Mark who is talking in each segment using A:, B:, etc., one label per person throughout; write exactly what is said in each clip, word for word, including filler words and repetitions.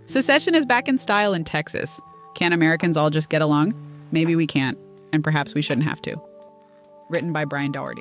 A: Secession is back in style in Texas. Can Americans all just get along? Maybe we can't, and perhaps we shouldn't have to. Written by Brian Doherty.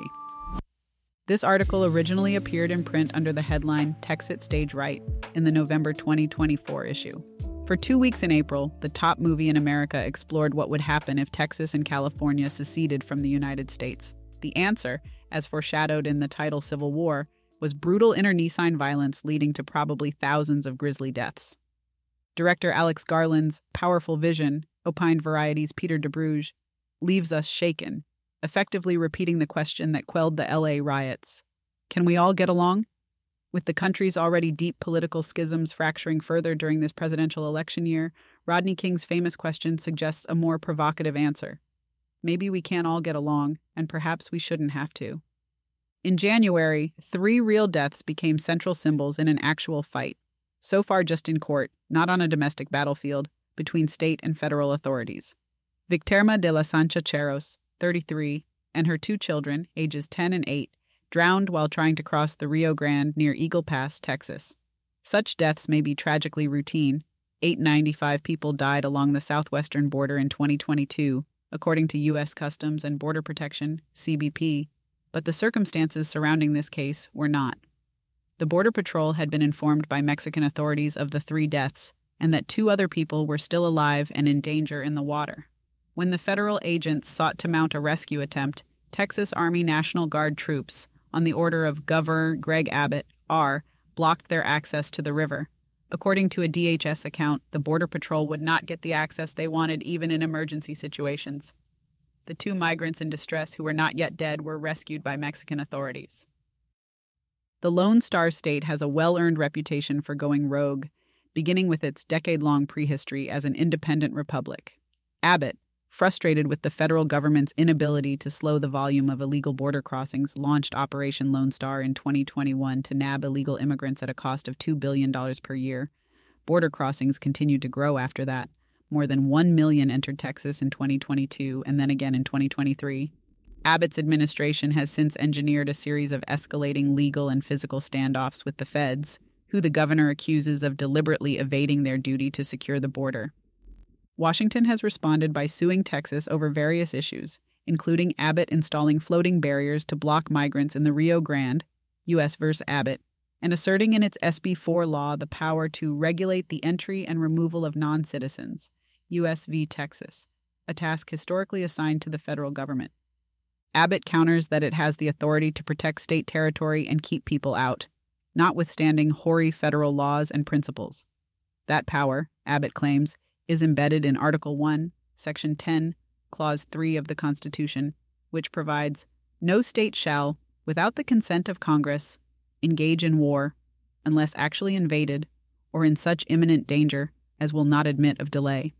A: This article originally appeared in print under the headline Texit Stage Right in the November twenty twenty-four issue. For two weeks in April, the top movie in America explored what would happen if Texas and California seceded from the United States. The answer, as foreshadowed in the title Civil War, was brutal internecine violence leading to probably thousands of grisly deaths. Director Alex Garland's powerful vision, opined Variety's Peter DeBruge, leaves us shaken, effectively repeating the question that quelled the L A riots. Can we all get along? With the country's already deep political schisms fracturing further during this presidential election year, Rodney King's famous question suggests a more provocative answer. Maybe we can't all get along, and perhaps we shouldn't have to. In January, three real deaths became central symbols in an actual fight, so far just in court, not on a domestic battlefield, between state and federal authorities. Victerma de la Sancha Cheros, thirty-three, and her two children, ages ten and eight, drowned while trying to cross the Rio Grande near Eagle Pass, Texas. Such deaths may be tragically routine. eight hundred ninety-five people died along the southwestern border in twenty twenty-two, according to U S Customs and Border Protection, C B P, but the circumstances surrounding this case were not. The Border Patrol had been informed by Mexican authorities of the three deaths and that two other people were still alive and in danger in the water. When the federal agents sought to mount a rescue attempt, Texas Army National Guard troops, on the order of Governor Greg Abbott, R, blocked their access to the river. According to a D H S account, the Border Patrol would not get the access they wanted even in emergency situations. The two migrants in distress who were not yet dead were rescued by Mexican authorities. The Lone Star State has a well-earned reputation for going rogue, beginning with its decade-long prehistory as an independent republic. Abbott, frustrated with the federal government's inability to slow the volume of illegal border crossings, launched Operation Lone Star in twenty twenty-one to nab illegal immigrants at a cost of two billion dollars per year. Border crossings continued to grow after that. More than one million entered Texas in twenty twenty-two and then again in twenty twenty-three. Abbott's administration has since engineered a series of escalating legal and physical standoffs with the feds, who the governor accuses of deliberately evading their duty to secure the border. Washington has responded by suing Texas over various issues, including Abbott installing floating barriers to block migrants in the Rio Grande, U S versus Abbott, and asserting in its S B four law the power to regulate the entry and removal of non-citizens, U S v. Texas, a task historically assigned to the federal government. Abbott counters that it has the authority to protect state territory and keep people out, notwithstanding hoary federal laws and principles. That power, Abbott claims, is embedded in Article one, Section ten, Clause three of the Constitution, which provides, "No state shall, without the consent of Congress, engage in war, unless actually invaded, or in such imminent danger as will not admit of delay."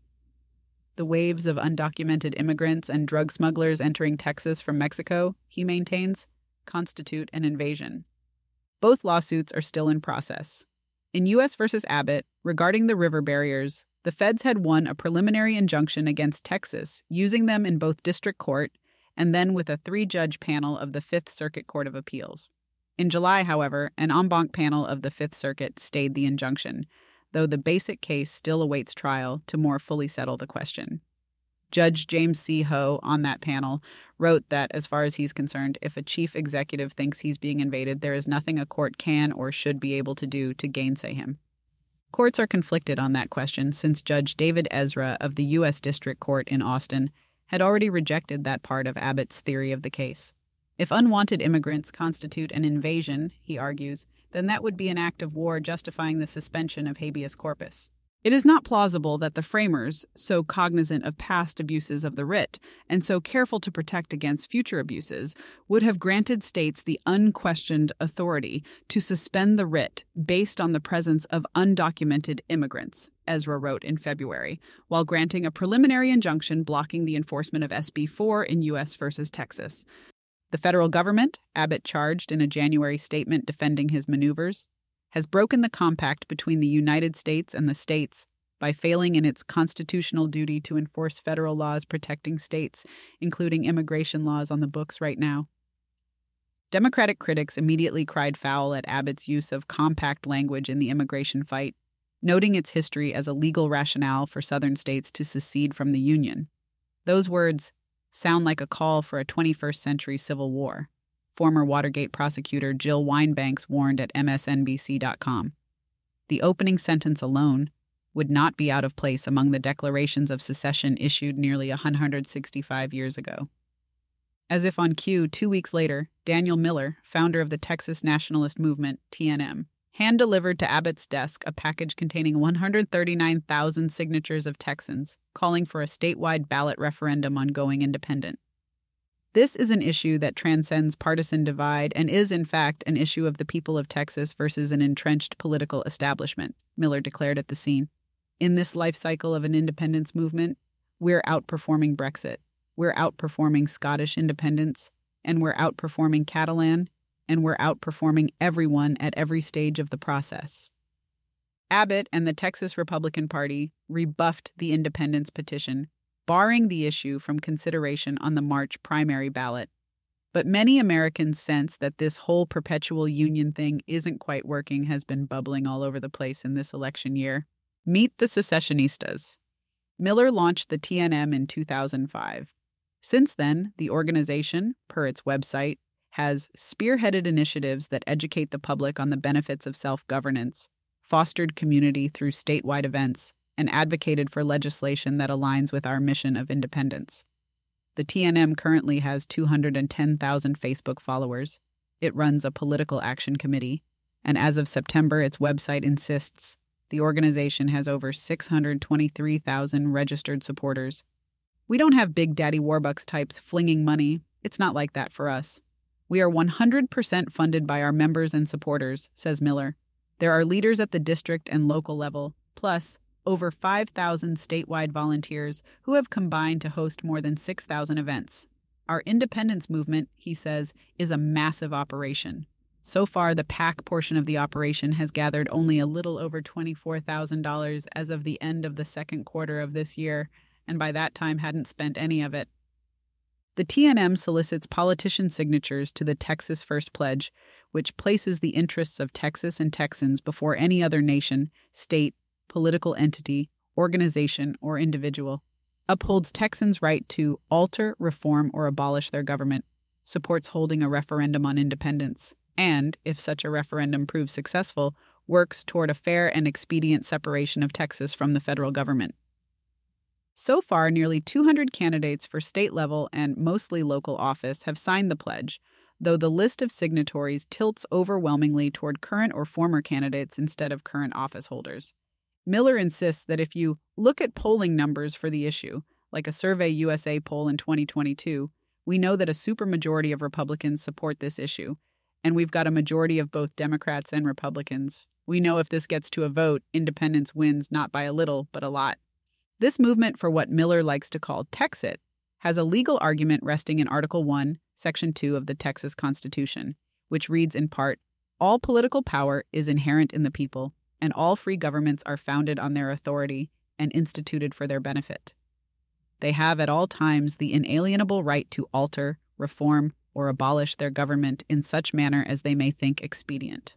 A: The waves of undocumented immigrants and drug smugglers entering Texas from Mexico, he maintains, constitute an invasion. Both lawsuits are still in process. In U S versus Abbott, regarding the river barriers, the feds had won a preliminary injunction against Texas, using them in both district court and then with a three-judge panel of the Fifth Circuit Court of Appeals. In July, however, an en banc panel of the Fifth Circuit stayed the injunction, though the basic case still awaits trial to more fully settle the question. Judge James C. Ho, on that panel, wrote that, as far as he's concerned, if a chief executive thinks he's being invaded, there is nothing a court can or should be able to do to gainsay him. Courts are conflicted on that question since Judge David Ezra of the U S District Court in Austin had already rejected that part of Abbott's theory of the case. If unwanted immigrants constitute an invasion, he argues, then that would be an act of war justifying the suspension of habeas corpus. It is not plausible that the framers, so cognizant of past abuses of the writ and so careful to protect against future abuses, would have granted states the unquestioned authority to suspend the writ based on the presence of undocumented immigrants, Ezra wrote in February, while granting a preliminary injunction blocking the enforcement of S B four in U S versus Texas. The federal government, Abbott charged in a January statement defending his maneuvers, has broken the compact between the United States and the states by failing in its constitutional duty to enforce federal laws protecting states, including immigration laws on the books right now. Democratic critics immediately cried foul at Abbott's use of compact language in the immigration fight. noting its history as a legal rationale for Southern states to secede from the Union. Those words sound like a call for a twenty-first century civil war, former Watergate prosecutor Jill Wine-Banks warned at M S N B C dot com. The opening sentence alone would not be out of place among the declarations of secession issued nearly one hundred sixty-five years ago. As if on cue, two weeks later, Daniel Miller, founder of the Texas Nationalist Movement, T N M, hand-delivered to Abbott's desk a package containing one hundred thirty-nine thousand signatures of Texans calling for a statewide ballot referendum on going independent. This is an issue that transcends partisan divide and is, in fact, an issue of the people of Texas versus an entrenched political establishment, Miller declared at the scene. In this life cycle of an independence movement, we're outperforming Brexit, we're outperforming Scottish independence, and we're outperforming Catalan, and we're outperforming everyone at every stage of the process. Abbott and the Texas Republican Party rebuffed the independence petition, barring the issue from consideration on the March primary ballot. But many Americans sense that this whole perpetual union thing isn't quite working has been bubbling all over the place in this election year. Meet the Secessionistas. Miller launched the T N M in two thousand five. Since then, the organization, per its website, has spearheaded initiatives that educate the public on the benefits of self-governance, fostered community through statewide events, and advocated for legislation that aligns with our mission of independence. The T N M currently has two hundred ten thousand Facebook followers. It runs a political action committee, and as of September, its website insists the organization has over six hundred twenty-three thousand registered supporters. We don't have Big Daddy Warbucks types flinging money. It's not like that for us. We are one hundred percent funded by our members and supporters, says Miller. There are leaders at the district and local level, plus over five thousand statewide volunteers who have combined to host more than six thousand events. Our independence movement, he says, is a massive operation. So far, the PAC portion of the operation has gathered only a little over twenty-four thousand dollars as of the end of the second quarter of this year, and by that time hadn't spent any of it. The T N M solicits politician signatures to the Texas First Pledge, which places the interests of Texas and Texans before any other nation, state, political entity, organization, or individual, upholds Texans' right to alter, reform, or abolish their government, supports holding a referendum on independence, and, if such a referendum proves successful, works toward a fair and expedient separation of Texas from the federal government. So far, nearly two hundred candidates for state-level and mostly local office have signed the pledge, though the list of signatories tilts overwhelmingly toward current or former candidates instead of current office holders. Miller insists that if you look at polling numbers for the issue, like a Survey U S A poll in twenty twenty-two, we know that a supermajority of Republicans support this issue, and we've got a majority of both Democrats and Republicans. We know if this gets to a vote, independence wins not by a little, but a lot. This movement for what Miller likes to call Texit has a legal argument resting in Article one, Section two of the Texas Constitution, which reads in part, "All political power is inherent in the people, and all free governments are founded on their authority and instituted for their benefit. They have at all times the inalienable right to alter, reform, or abolish their government in such manner as they may think expedient."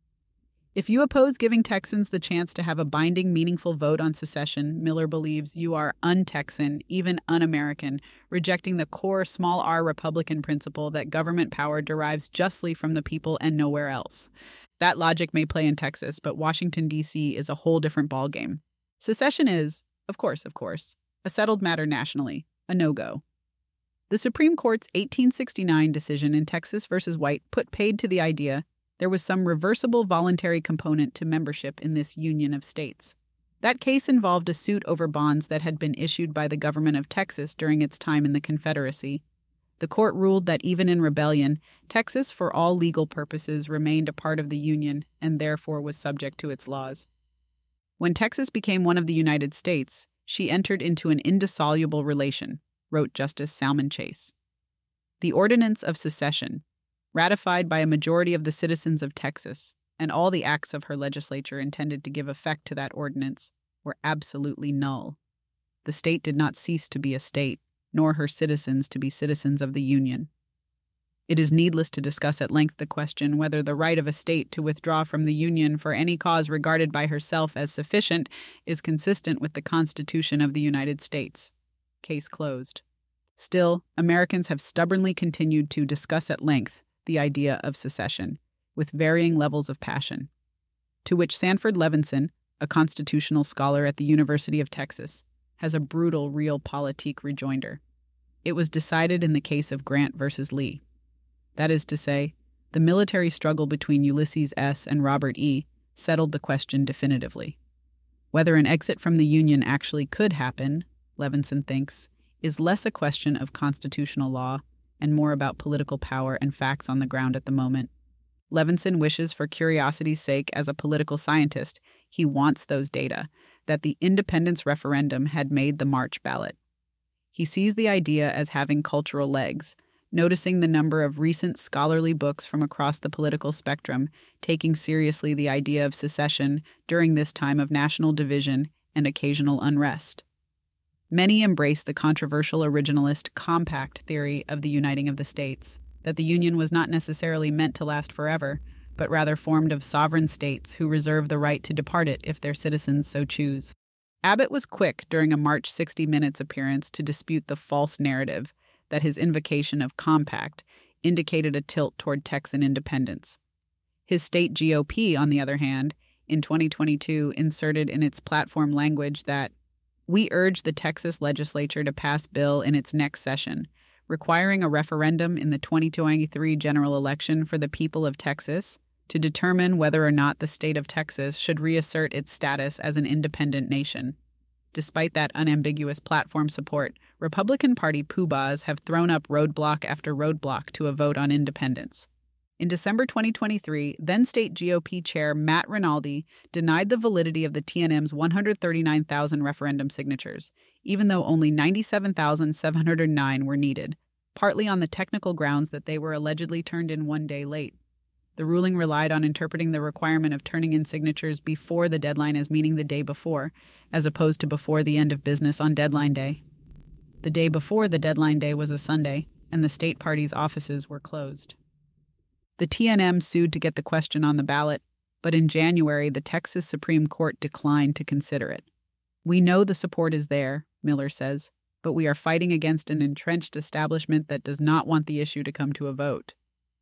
A: If you oppose giving Texans the chance to have a binding, meaningful vote on secession, Miller believes you are un-Texan, even un-American, rejecting the core small r Republican principle that government power derives justly from the people and nowhere else. That logic may play in Texas, but Washington, D C is a whole different ballgame. Secession is, of course, of course, a settled matter nationally, a no-go. The Supreme Court's eighteen sixty-nine decision in Texas versus White put paid to the idea there was some reversible voluntary component to membership in this union of states. That case involved a suit over bonds that had been issued by the government of Texas during its time in the Confederacy. The court ruled that even in rebellion, Texas, for all legal purposes, remained a part of the Union and therefore was subject to its laws. When Texas became one of the United States, she entered into an indissoluble relation, wrote Justice Salmon Chase. The Ordinance of Secession, ratified by a majority of the citizens of Texas, and all the acts of her legislature intended to give effect to that ordinance, were absolutely null. The state did not cease to be a state, nor her citizens to be citizens of the Union. It is needless to discuss at length the question whether the right of a state to withdraw from the Union for any cause regarded by herself as sufficient is consistent with the Constitution of the United States. Case closed. Still, Americans have stubbornly continued to discuss at length the idea of secession, with varying levels of passion. To which Sanford Levinson, a constitutional scholar at the University of Texas, has a brutal realpolitik rejoinder. It was decided in the case of Grant versus Lee. That is to say, the military struggle between Ulysses S. and Robert E. settled the question definitively. Whether an exit from the Union actually could happen, Levinson thinks, is less a question of constitutional law and more about political power and facts on the ground at the moment. Levinson wishes, for curiosity's sake, as a political scientist, he wants those data, that the independence referendum had made the March ballot. He sees the idea as having cultural legs, noticing the number of recent scholarly books from across the political spectrum taking seriously the idea of secession during this time of national division and occasional unrest. Many embrace the controversial originalist compact theory of the uniting of the states, that the Union was not necessarily meant to last forever, but rather formed of sovereign states who reserve the right to depart it if their citizens so choose. Abbott was quick during a March sixty minutes appearance to dispute the false narrative that his invocation of compact indicated a tilt toward Texan independence. His state G O P, on the other hand, in twenty twenty-two inserted in its platform language that, "We urge the Texas legislature to pass bill in its next session, requiring a referendum in the twenty twenty-three general election for the people of Texas to determine whether or not the state of Texas should reassert its status as an independent nation." Despite that unambiguous platform support, Republican Party poobahs have thrown up roadblock after roadblock to a vote on independence. In December twenty twenty-three, then-state G O P chair Matt Rinaldi denied the validity of the T N M's one hundred thirty-nine thousand referendum signatures, even though only ninety-seven thousand seven hundred nine were needed, partly on the technical grounds that they were allegedly turned in one day late. The ruling relied on interpreting the requirement of turning in signatures before the deadline as meaning the day before, as opposed to before the end of business on deadline day. The day before the deadline day was a Sunday, and the state party's offices were closed. The T N M sued to get the question on the ballot, but in January the Texas Supreme Court declined to consider it. "We know the support is there," Miller says, "but we are fighting against an entrenched establishment that does not want the issue to come to a vote."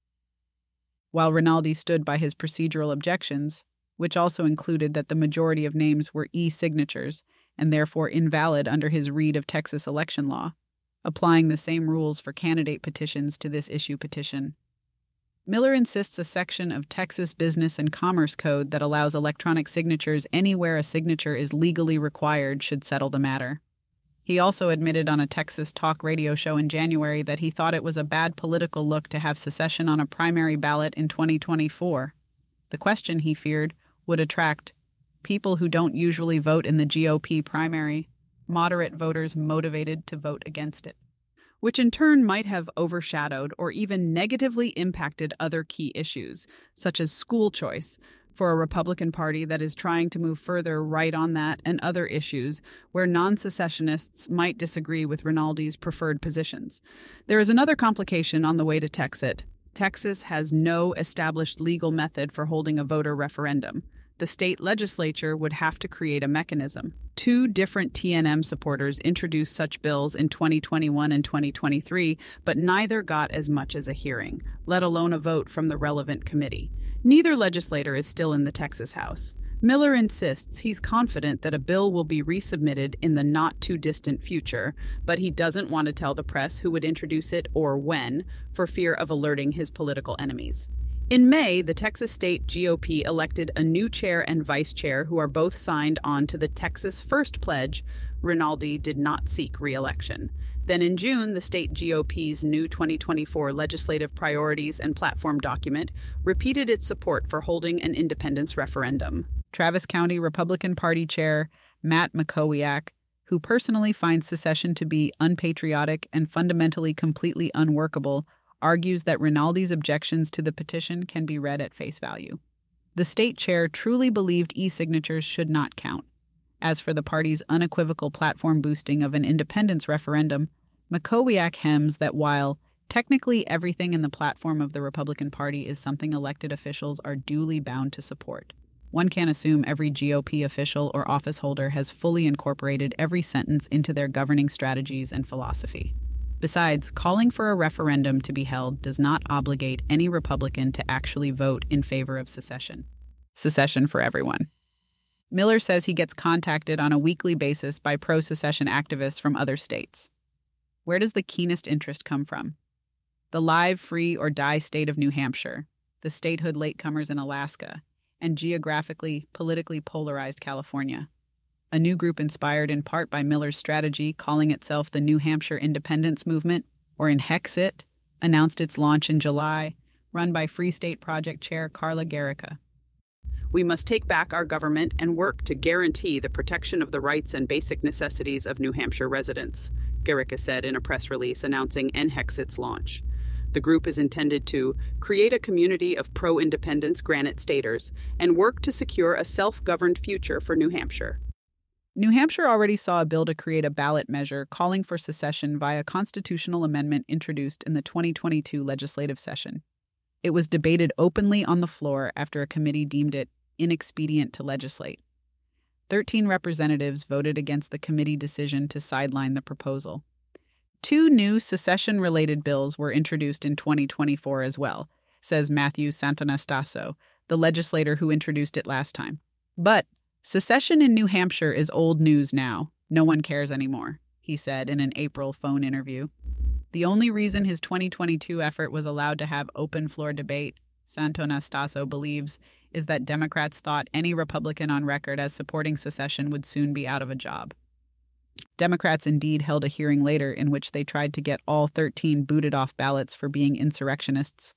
A: While Rinaldi stood by his procedural objections, which also included that the majority of names were e-signatures and therefore invalid under his read of Texas election law, applying the same rules for candidate petitions to this issue petition. Miller insists a section of Texas Business and Commerce Code that allows electronic signatures anywhere a signature is legally required should settle the matter. He also admitted on a Texas talk radio show in January that he thought it was a bad political look to have secession on a primary ballot in twenty twenty-four. The question, he feared, would attract people who don't usually vote in the G O P primary, moderate voters motivated to vote against it, which in turn might have overshadowed or even negatively impacted other key issues, such as school choice, for a Republican Party that is trying to move further right on that and other issues where non-secessionists might disagree with Rinaldi's preferred positions. There is another complication on the way to Texas. Texas has no established legal method for holding a voter referendum. The state legislature would have to create a mechanism. Two different T N M supporters introduced such bills in twenty twenty-one and twenty twenty-three, but neither got as much as a hearing, let alone a vote from the relevant committee. Neither legislator is still in the Texas House. Miller insists he's confident that a bill will be resubmitted in the not-too-distant future, but he doesn't want to tell the press who would introduce it or when, for fear of alerting his political enemies. In May, the Texas State G O P elected a new chair and vice chair who are both signed on to the Texas First Pledge. Rinaldi did not seek re-election. Then in June, the state G O P's new twenty twenty-four legislative priorities and platform document repeated its support for holding an independence referendum. Travis County Republican Party Chair Matt Mackowiak, who personally finds secession to be unpatriotic and fundamentally completely unworkable, argues that Rinaldi's objections to the petition can be read at face value. The state chair truly believed e-signatures should not count. As for the party's unequivocal platform boosting of an independence referendum, Mackowiak hems that while Technically, everything in the platform of the Republican Party is something elected officials are duly bound to support. One can't assume every G O P official or office holder has fully incorporated every sentence into their governing strategies and philosophy. Besides, calling for a referendum to be held does not obligate any Republican to actually vote in favor of secession. Secession for everyone. Miller says he gets contacted on a weekly basis by pro-secession activists from other states. Where does the keenest interest come from? The live, free, or die state of New Hampshire, the statehood latecomers in Alaska, and geographically, politically polarized California. A new group inspired in part by Miller's strategy, calling itself the New Hampshire Independence Movement, or NHEXIT, announced its launch in July, run by Free State Project Chair Carla Gericka. We must take back our government and work to guarantee the protection of the rights and basic necessities of New Hampshire residents, Gericka said in a press release announcing NHEXIT's launch. The group is intended to create a community of pro-independence Granite Staters and work to secure a self-governed future for New Hampshire. New Hampshire already saw a bill to create a ballot measure calling for secession via constitutional amendment introduced in the twenty twenty-two legislative session. It was debated openly on the floor after a committee deemed it inexpedient to legislate. Thirteen representatives voted against the committee decision to sideline the proposal. Two new secession-related bills were introduced in twenty twenty-four as well, says Matthew Santonastasso, the legislator who introduced it last time. But secession in New Hampshire is old news now. No one cares anymore, he said in an April phone interview. The only reason his twenty twenty-two effort was allowed to have open floor debate, Santonastasso believes, is that Democrats thought any Republican on record as supporting secession would soon be out of a job. Democrats indeed held a hearing later in which they tried to get all thirteen booted off ballots for being insurrectionists.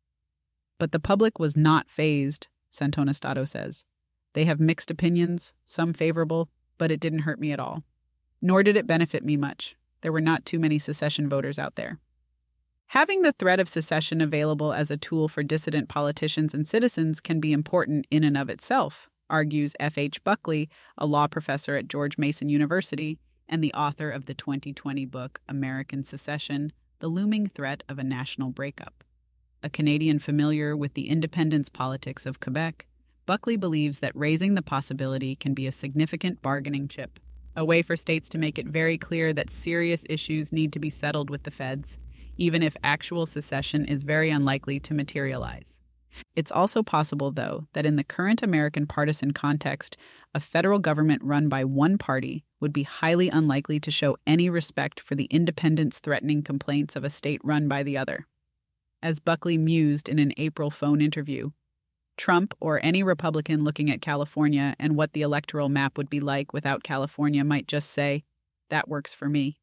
A: But the public was not fazed, Santonastasso says. They have mixed opinions, some favorable, but it didn't hurt me at all. Nor did it benefit me much. There were not too many secession voters out there. Having the threat of secession available as a tool for dissident politicians and citizens can be important in and of itself, argues F H Buckley, a law professor at George Mason University and the author of the twenty twenty book American Secession, The Looming Threat of a National Breakup. A Canadian familiar with the independence politics of Quebec, Buckley believes that raising the possibility can be a significant bargaining chip, a way for states to make it very clear that serious issues need to be settled with the feds, even if actual secession is very unlikely to materialize. It's also possible, though, that in the current American partisan context, a federal government run by one party would be highly unlikely to show any respect for the independence-threatening complaints of a state run by the other. As Buckley mused in an April phone interview, Trump or any Republican looking at California and what the electoral map would be like without California might just say, "That works for me."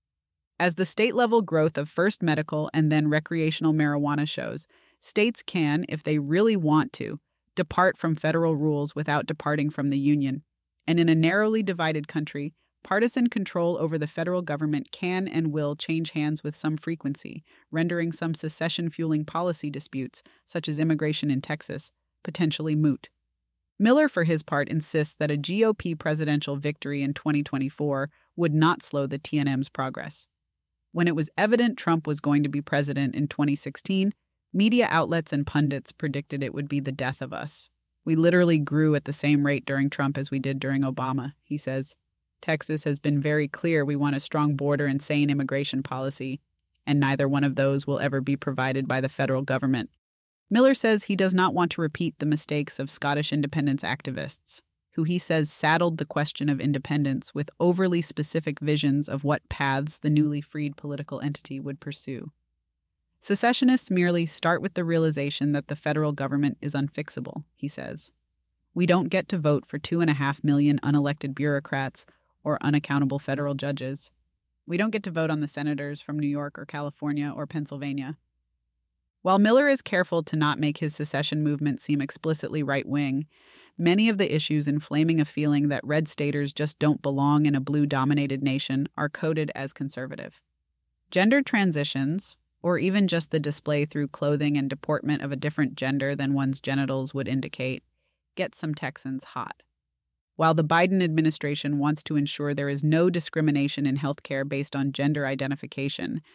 A: As the state-level growth of first medical and then recreational marijuana shows, states can, if they really want to, depart from federal rules without departing from the union. And in a narrowly divided country, partisan control over the federal government can and will change hands with some frequency, rendering some secession-fueling policy disputes, such as immigration in Texas, potentially moot. Miller, for his part, insists that a G O P presidential victory in twenty twenty-four would not slow the T N M's progress. When it was evident Trump was going to be president in twenty sixteen, media outlets and pundits predicted it would be the death of us. We literally grew at the same rate during Trump as we did during Obama, he says. Texas has been very clear we want a strong border and sane immigration policy, and neither one of those will ever be provided by the federal government. Miller says he does not want to repeat the mistakes of Scottish independence activists, who he says saddled the question of independence with overly specific visions of what paths the newly freed political entity would pursue. Secessionists merely start with the realization that the federal government is unfixable, he says. We don't get to vote for two and a half million unelected bureaucrats or unaccountable federal judges. We don't get to vote on the senators from New York or California or Pennsylvania. While Miller is careful to not make his secession movement seem explicitly right-wing, many of the issues inflaming a feeling that red staters just don't belong in a blue-dominated nation are coded as conservative. Gender transitions, or even just the display through clothing and deportment of a different gender than one's genitals would indicate, get some Texans hot. While the Biden administration wants to ensure there is no discrimination in healthcare based on gender identification,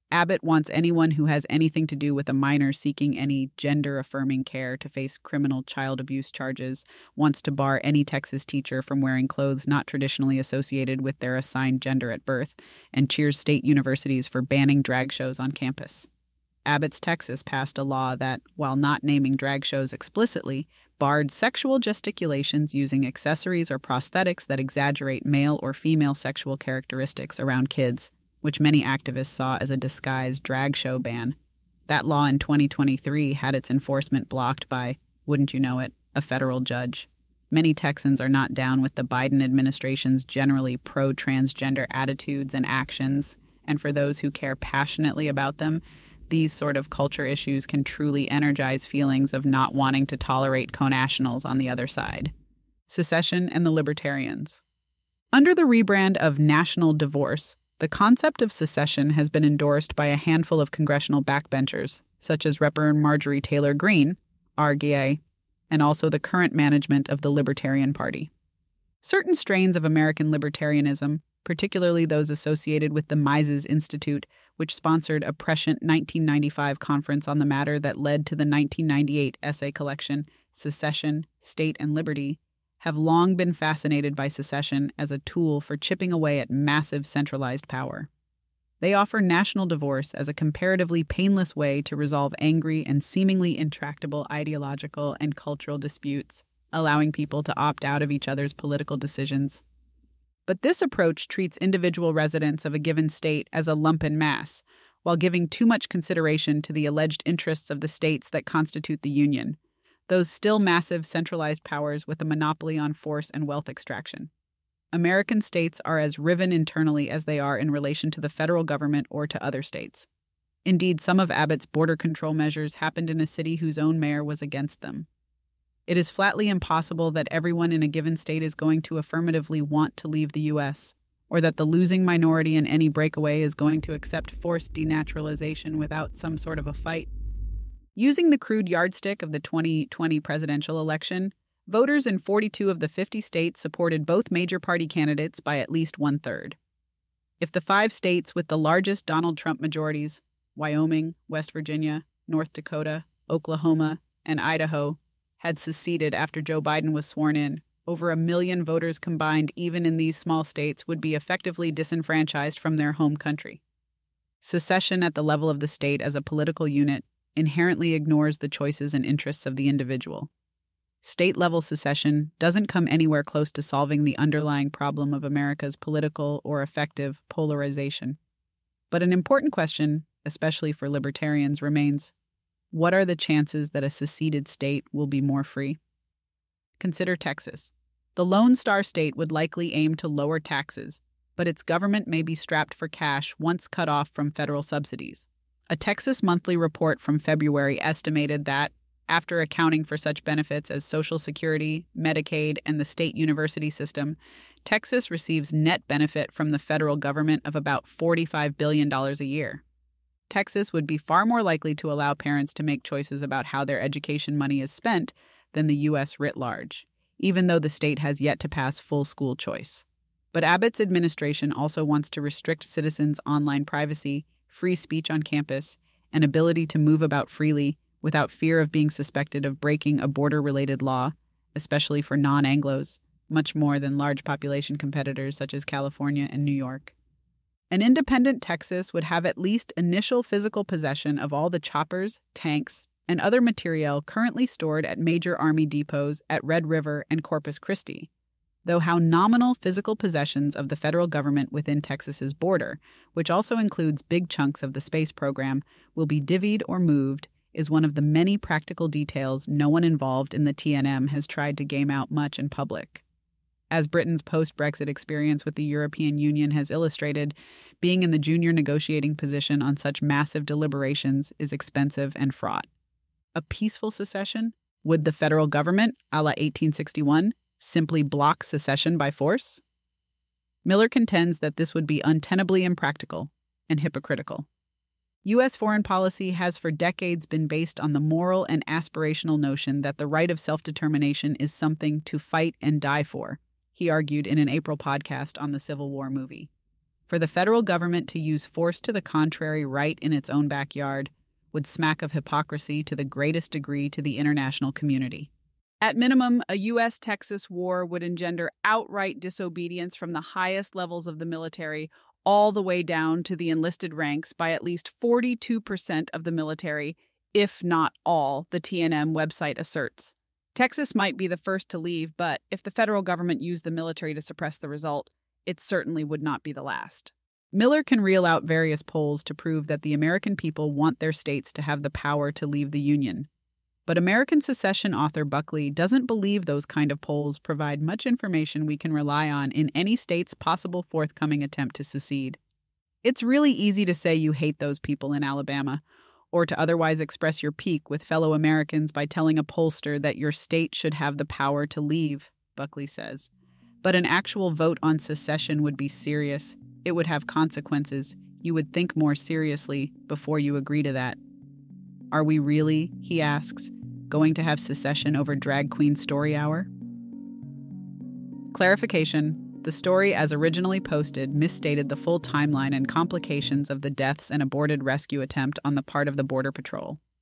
A: Abbott wants anyone who has anything to do with a minor seeking any gender-affirming care to face criminal child abuse charges, wants to bar any Texas teacher from wearing clothes not traditionally associated with their assigned gender at birth, and cheers state universities for banning drag shows on campus. Abbott's Texas passed a law that, while not naming drag shows explicitly, barred sexual gesticulations using accessories or prosthetics that exaggerate male or female sexual characteristics around kids, which many activists saw as a disguised drag show ban. That law in twenty twenty-three had its enforcement blocked by, wouldn't you know it, a federal judge. Many Texans are not down with the Biden administration's generally pro-transgender attitudes and actions, and for those who care passionately about them, these sort of culture issues can truly energize feelings of not wanting to tolerate co-nationals on the other side. Secession and the Libertarians. Under the rebrand of National Divorce, the concept of secession has been endorsed by a handful of congressional backbenchers, such as Representative Marjorie Taylor Greene, R G A, and also the current management of the Libertarian Party. Certain strains of American libertarianism, particularly those associated with the Mises Institute, which sponsored a prescient nineteen ninety-five conference on the matter that led to the nineteen ninety-eight essay collection, Secession, State, and Liberty, have long been fascinated by secession as a tool for chipping away at massive centralized power. They offer national divorce as a comparatively painless way to resolve angry and seemingly intractable ideological and cultural disputes, allowing people to opt out of each other's political decisions. But this approach treats individual residents of a given state as a lumpen mass, while giving too much consideration to the alleged interests of the states that constitute the Union, those still massive centralized powers with a monopoly on force and wealth extraction. American states are as riven internally as they are in relation to the federal government or to other states. Indeed, some of Abbott's border control measures happened in a city whose own mayor was against them. It is flatly impossible that everyone in a given state is going to affirmatively want to leave the U S, or that the losing minority in any breakaway is going to accept forced denaturalization without some sort of a fight. Using the crude yardstick of the twenty twenty presidential election, voters in forty-two of the fifty states supported both major party candidates by at least one-third. If the five states with the largest Donald Trump majorities, Wyoming, West Virginia, North Dakota, Oklahoma, and Idaho, had seceded after Joe Biden was sworn in, over a million voters combined even in these small states would be effectively disenfranchised from their home country. Secession at the level of the state as a political unit inherently ignores the choices and interests of the individual. State-level secession doesn't come anywhere close to solving the underlying problem of America's political or affective polarization. But an important question, especially for libertarians, remains: what are the chances that a seceded state will be more free? Consider Texas. The Lone Star State would likely aim to lower taxes, but its government may be strapped for cash once cut off from federal subsidies. A Texas Monthly report from February estimated that, after accounting for such benefits as Social Security, Medicaid, and the state university system, Texas receives net benefit from the federal government of about forty-five billion dollars a year. Texas would be far more likely to allow parents to make choices about how their education money is spent than the U S writ large, even though the state has yet to pass full school choice. But Abbott's administration also wants to restrict citizens' online privacy, free speech on campus, and ability to move about freely without fear of being suspected of breaking a border-related law, especially for non-Anglos, much more than large population competitors such as California and New York. An independent Texas would have at least initial physical possession of all the choppers, tanks, and other materiel currently stored at major Army depots at Red River and Corpus Christi, though how nominal physical possessions of the federal government within Texas's border, which also includes big chunks of the space program, will be divvied or moved is one of the many practical details no one involved in the T N M has tried to game out much in public. As Britain's post-Brexit experience with the European Union has illustrated, being in the junior negotiating position on such massive deliberations is expensive and fraught. A peaceful secession? Would the federal government, a la eighteen sixty-one, simply block secession by force? Miller contends that this would be untenably impractical and hypocritical. U S foreign policy has for decades been based on the moral and aspirational notion that the right of self-determination is something to fight and die for, he argued in an April podcast on the Civil War movie. For the federal government to use force to the contrary right in its own backyard would smack of hypocrisy to the greatest degree to the international community. At minimum, a U S Texas war would engender outright disobedience from the highest levels of the military all the way down to the enlisted ranks by at least forty-two percent of the military, if not all, the T N M website asserts. Texas might be the first to leave, but if the federal government used the military to suppress the result, it certainly would not be the last. Miller can reel out various polls to prove that the American people want their states to have the power to leave the Union. But American secession author Buckley doesn't believe those kind of polls provide much information we can rely on in any state's possible forthcoming attempt to secede. It's really easy to say you hate those people in Alabama, or to otherwise express your pique with fellow Americans by telling a pollster that your state should have the power to leave, Buckley says. But an actual vote on secession would be serious. It would have consequences. You would think more seriously before you agree to that. Are we really, he asks, going to have secession over Drag Queen Story Hour? Clarification. The story, as originally posted, misstated the full timeline and complications of the deaths and aborted rescue attempt on the part of the Border Patrol.